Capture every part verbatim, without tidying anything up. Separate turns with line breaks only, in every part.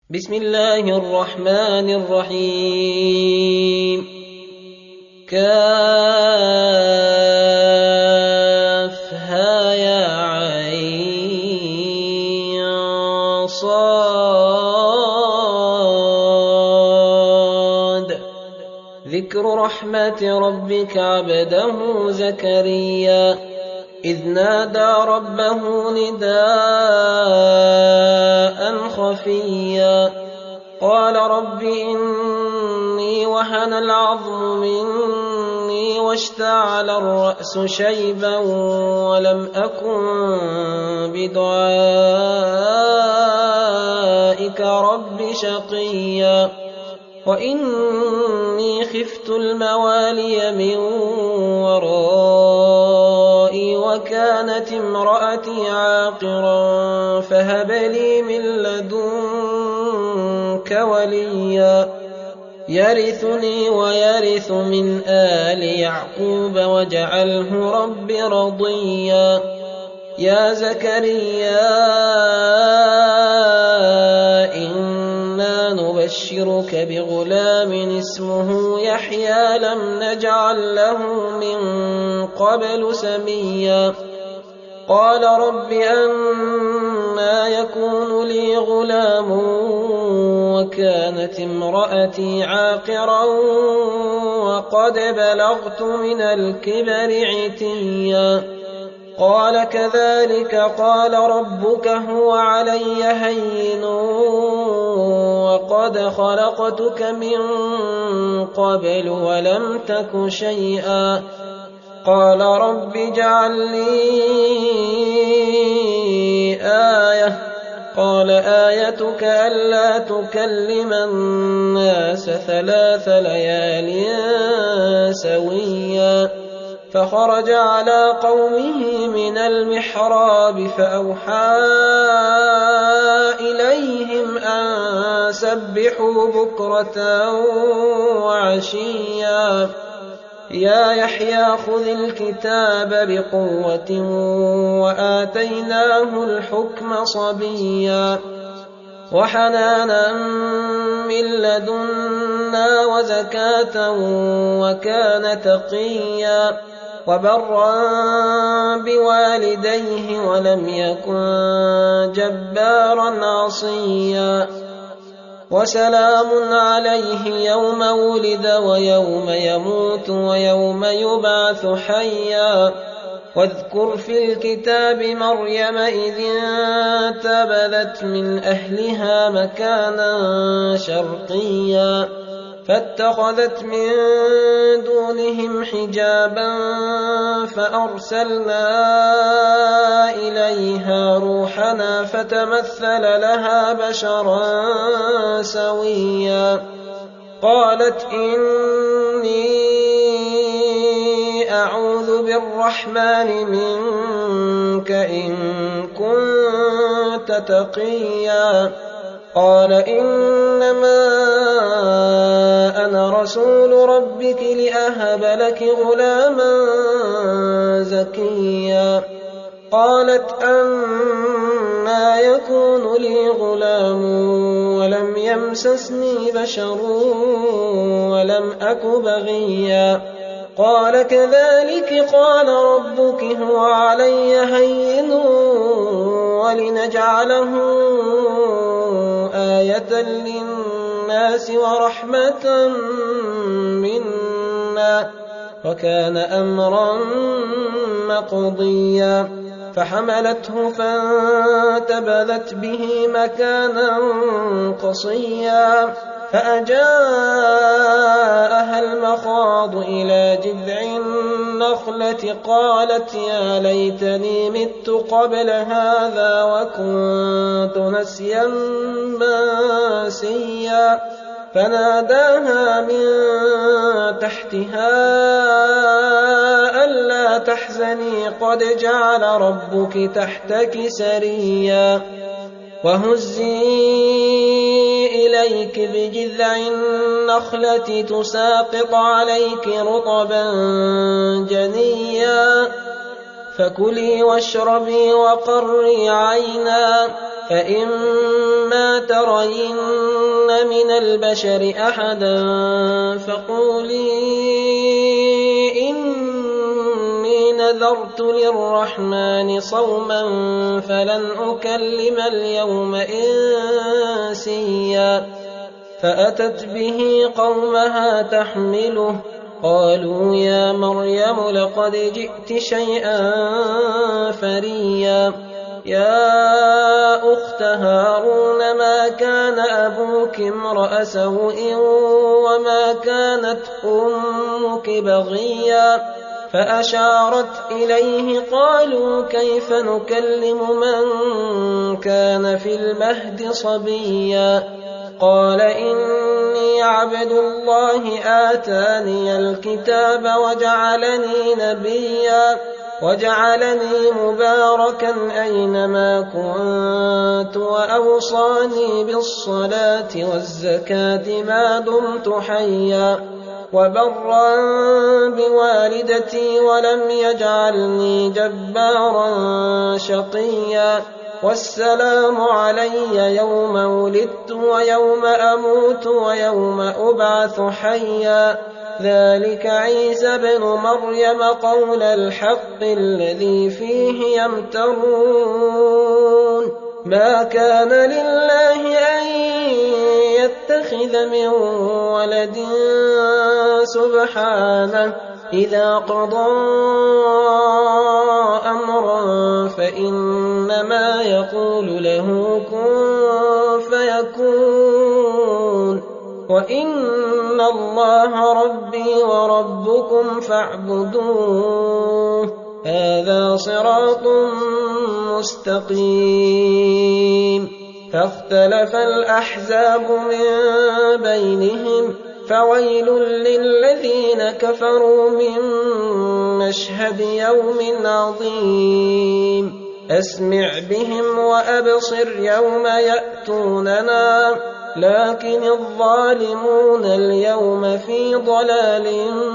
بسم الله الرحمن الرحيم. كافها يا عين صاد. ذكر رحمة ربك عبده زكريا إذ نادى ربه نداء خفيا قال رب إني وهن العظم مني واشتعل الرأس شيبا ولم أكن بدعائك رب شقيا وإني خفت الموالي من ورائي وكانت امرأتي عاقرا فهب لي من لدنك وليا يرثني ويرث من آل يعقوب واجعله رب رضيا. يا زكريا إنا نبشرك بغلام اسمه يحيى لم نجعل له من قبل سميا. قال رب أنى يكون لي غلام وكانت امرأتي عاقرا وقد بلغت من الكبر عتيا. قال كذلك قال ربك هو علي هين وقد خلقتك من قبل ولم تك شيئا. قال رب اجعل لي آية. قال آيتك ألا تكلم الناس ثلاث ليال سويا. فخرج على قومه من المحراب فأوحى إليهم أن سبحوا بكرة وعشيا. يا يحيى خذ الكتاب بقوة وآتيناه الحكم صبيا وحنانا من لدنا وزكاة وكان تقيا وبرا بوالديه ولم يكن جبارا عصيا. وسلام عليه يوم ولد ويوم يموت ويوم يبعث حيا. واذكر في الكتاب مريم إذ انتبذت من أهلها مكانا شرقيا فاتخذت من دونهم حجابا فأرسلنا إليها روحنا فتمثل لها بشرا سويا. قالت إني أعوذ بالرحمن منك إن كنت تقيا. قال إنما أنا رسول ربك لأهب لك غلاما زكيا. قالت أنى يكون لي غلام ولم يمسسني بشر ولم أك بغيا. قال كذلك قال ربك هو علي هين ولنجعله آية للناس ورحمة منا وكان أمرا مقضيا. فحملته فانتبذت به مكانا قصيا فأجاءها المخاض إلى جذع النخلة قالت يا ليتني مت قبل هذا وكنت نسيا منسيا. فناداها من تحتها ألا تحزني قد جعل ربك تحتك سريا. وهزي إليك بجذع النخلة تساقط عليك رطبا جنيا فكلي واشربي وقري عينا فإما ترين من البشر أحدا فقولي إني نذرت للرحمن صوما فلن أكلم اليوم إنسيا فأتت به قومها تحمله قالوا يا مريم لقد جئت شيئا فريا يا أخت هارون ما كان أبوك امرأ سوء وما كانت أمك بغيا فأشارت إليه قالوا كيف نكلم من كان في المهد صبيا قال إني عبد الله آتاني الكتاب وجعلني نبيا وجعلني مباركا أينما كنت وأوصاني بالصلاة والزكاة ما دمت حيا وبرا بوالدتي ولم يجعلني جبارا شقيا والسلام علي يوم ولدت ويوم أموت ويوم أبعث حيا ذلك عيسى بن مريم قول الحق الذي فيه يمترون ما كان لله أن يتخذ من ولد سبحانه إذا قضى أمرا فإنما يقول له كن فيكون وإن الله ربي وربكم فاعبدوه هذا صراط مستقيم فاختلف الأحزاب من بينهم فويل للذين كفروا من مشهد يوم عظيم أسمع بهم وأبصر يوم يأتوننا لكن الظالمون اليوم في ضلال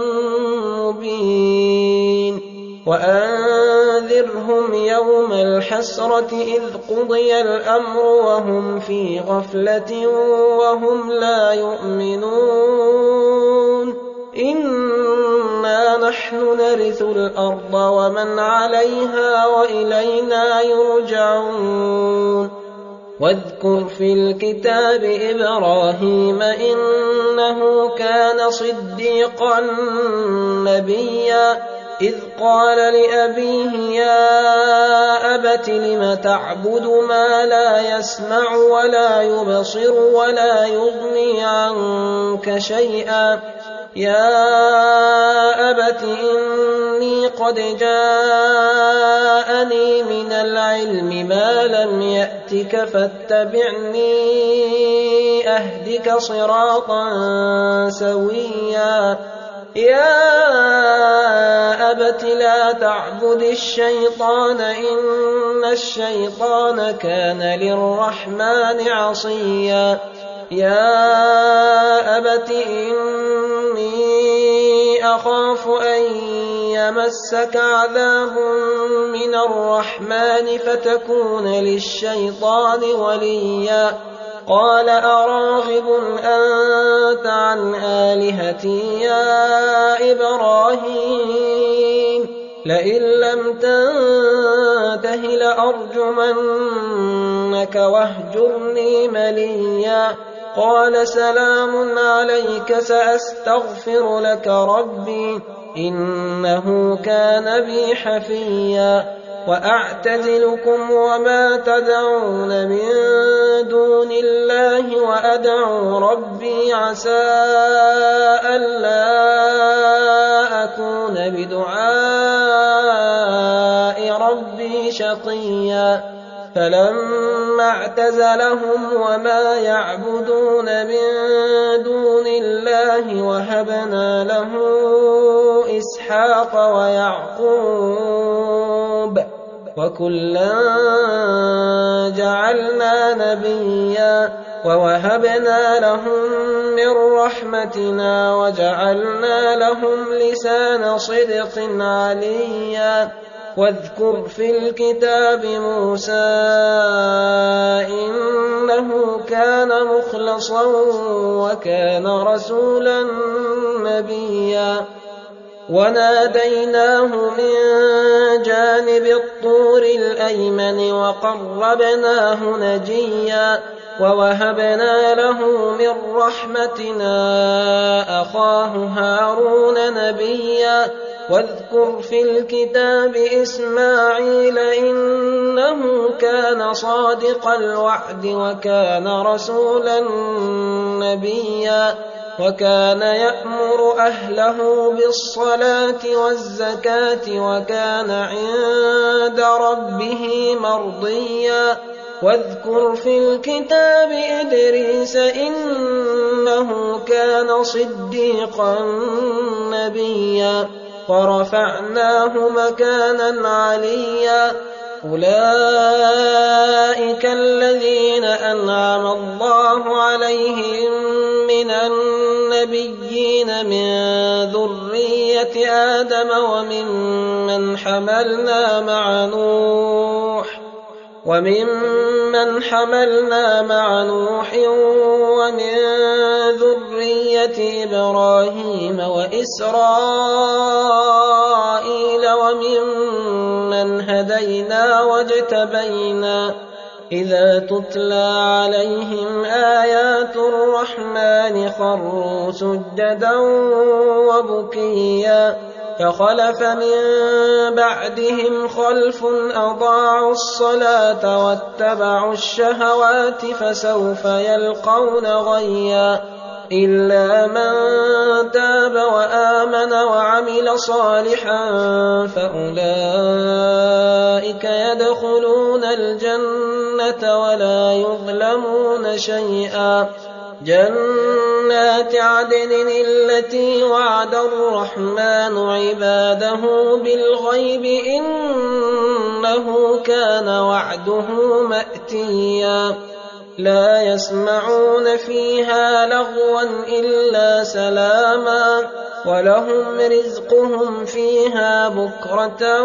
مبين وأنذرهم يوم الحسرة إذ قضي الأمر وهم في غفلة وهم لا يؤمنون إنا نحن نرث الأرض ومن عليها وإلينا يرجعون واذكر في الكتاب إبراهيم إنه كان صديقا نبيا إذ قال لأبيه يا أبت لم تعبد ما لا يسمع ولا يبصر ولا يغني عنك شيئا يا أبت إني قد جاءني من العلم ما لم يأتك فاتبعني أهدك صراطا سويا يا أبت لا تعبد الشيطان إن الشيطان كان للرحمن عصيا يا أبت إني أخاف أن يمسك عذاب من الرحمن فتكون للشيطان وليا قال أراغب أنت عن آلهتي يا إبراهيم لئن لم تنته لأرجمنك واهجرني مليا قال سلام عليك سأستغفر لك ربي إنه كان بي حفيا وأعتزلكم وما تدعون من دون الله وأدعو ربي عسى ألا أكون بدعاء ربي شقيا فلما اعتزلهم وما يعبدون من دون الله وهبنا له إسحاق ويعقوب وكلا جعلنا نبيا ووهبنا لهم من رحمتنا وجعلنا لهم لسان صدق عليا واذكر في الكتاب موسى إنه كان مخلصا وكان رسولا نبيا وناديناه من جانب الطور الأيمن وقربناه نجيا ووهبنا له من رحمتنا أخاه هارون نبيا واذكر في الكتاب إسماعيل إنه كان صادق الوعد وكان رسولا نبيا وكان يأمر أهله بالصلاة والزكاة وكان عند ربه مرضيا واذكر في الكتاب إدريس إنه كان صديقا نبيا ورفعناه مكانا عليا أولئك الذين أنعم الله عليهم من النبيين من ذرية آدم وممن حملنا مع نوح وممن حملنا مع نوح ومن ذرية إبراهيم وإسرائيل وممن هدينا واجتبينا إذا تتلى عليهم آيات الرحمن خروا سجدا وبكيا فخلف من بعدهم خلف أضاعوا الصلاة واتبعوا الشهوات فسوف يلقون غيا إلا من تاب وآمن وعمل صالحا فأولئك يدخلون الجنة ولا يظلمون شيئا جنات عدن التي وعد الرحمن عباده بالغيب إنه كان وعده مأتيا لا يسمعون فيها لغوا إلا سلاما ولهم رزقهم فيها بكرة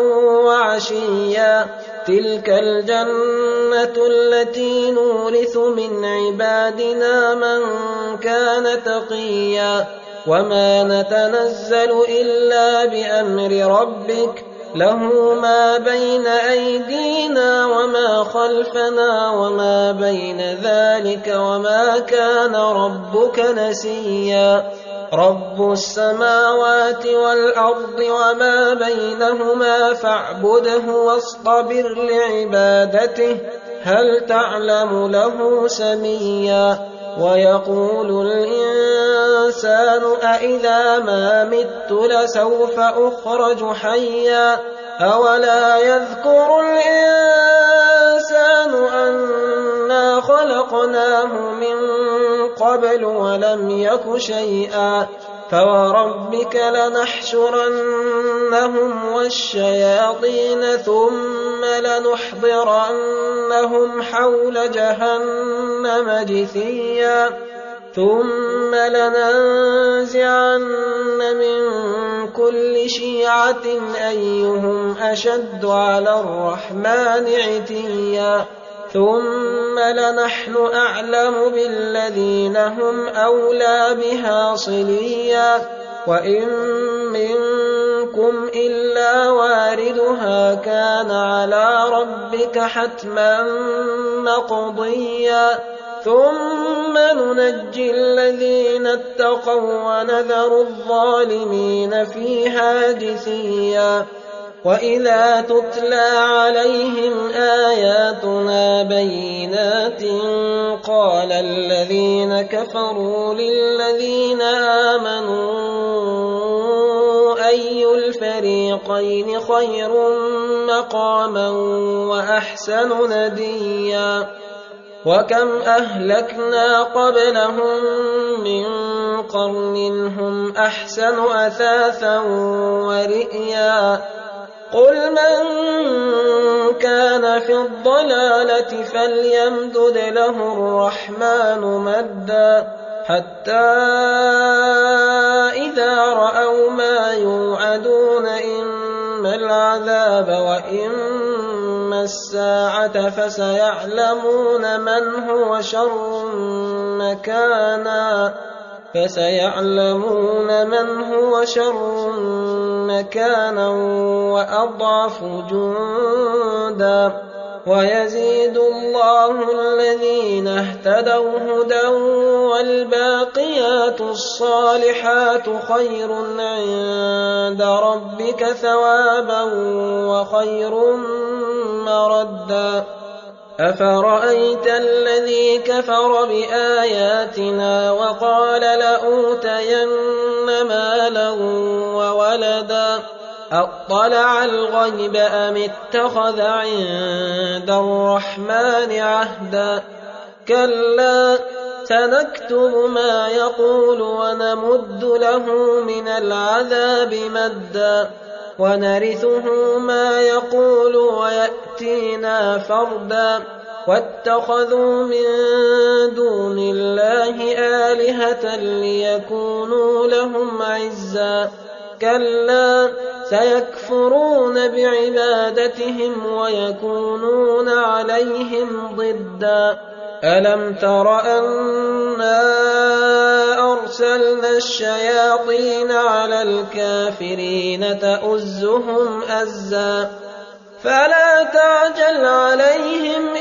وعشيا تلك الجنة التي نورث من عبادنا من كان تقيا وما نتنزل إلا بأمر ربك له ما بين أيدينا وما خلفنا وما بين ذلك وما كان ربك نسيا رب السماوات والأرض وما بينهما فاعبده واصطبر لعبادته هل تعلم له سميا ويقول الإنسان أإذا ما مت لسوف أخرج حيا أولا يذكر الإنسان أنا خلقناه من قبل ولم يك شيئا فوربك لنحشرنهم والشياطين ثم لنحضرنهم حول جهنم جثيا ثم لننزعن من كل شيعة أيهم أشد على الرحمن عتيا ثم لنحن أعلم بالذين هم أولى بها صليا وإن منكم إلا واردها كان على ربك حتما مقضيا ثم ننجي الذين اتقوا ونذر الظالمين فيها جثيا وإذا تتلى عليهم آياتنا بينات قال الذين كفروا للذين آمنوا أي الفريقين خير مقاما وأحسن نديا وكم أهلكنا قبلهم من قرن هم أحسن أثاثا ورئيا قل من كان في الضلالة فليمدد له الرحمن مدا حتى إذا رأوا ما يوعدون إما العذاب وإما الساعة فسيعلمون من هو شر مكانا فسيعلمون من هو شر مكانا وأضعف جندا ويزيد الله الذين اهتدوا هدى والباقيات الصالحات خير عند ربك ثوابا وخير مردا أفرأيت الذي كفر بآياتنا وقال لأوتين مالا وولدا أطلع الغيب أم اتخذ عند الرحمن عهدا كلا سنكتب ما يقول ونمد له من العذاب مدا ونرثه ما يقول ويأتينا فردا واتخذوا من دون الله آلهة ليكونوا لهم عزا كلا سيكفرون بعبادتهم ويكونون عليهم ضدا ألم تر أنا أرسلنا الشياطين على الكافرين تؤزهم أزا فلا تعجل عليهم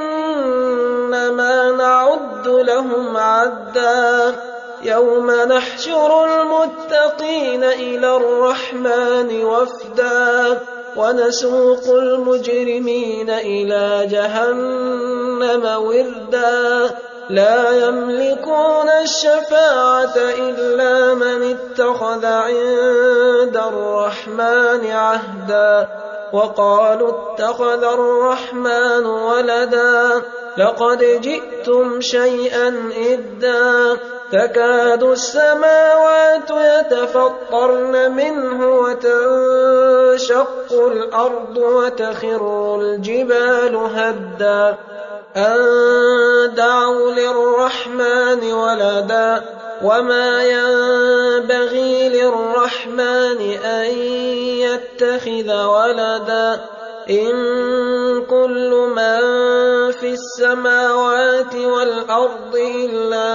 إنما نعد لهم عدا يوم نحشر المتقين إلى الرحمن وفدا ونسوق المجرمين إلى جهنم وردا لا يملكون الشفاعة إلا من اتخذ عند الرحمن عهدا وقالوا اتخذ الرحمن ولدا لقد جئتم شيئا إدا تكاد السماوات يتفطرن منه وتنشق الأرض وتخر الجبال هدا أن دعوا للرحمن ولدا وما ينبغي للرحمن أن يتخذ ولدا إن كل من في السماوات والأرض إلا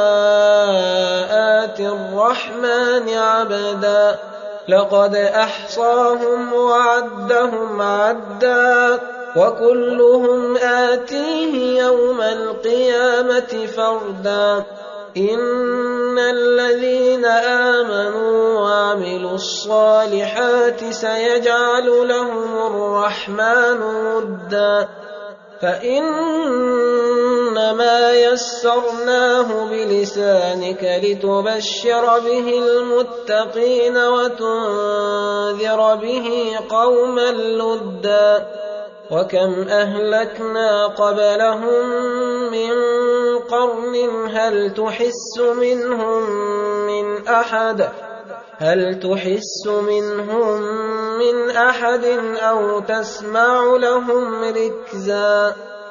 آتي الرحمن عبدا لقد أحصاهم وعدهم عدا وكلهم آتيه يوم القيامة فردا إن الذين آمنوا وعملوا الصالحات سيجعل لهم الرحمن ودا فإنما يسرناه بلسانك لتبشر به المتقين وتنذر به قوما لدا وكم أهلكنا قبلهم من قرن هل تحس منهم من أحد هل تحس منهم من أحد أو تسمع لهم ركزا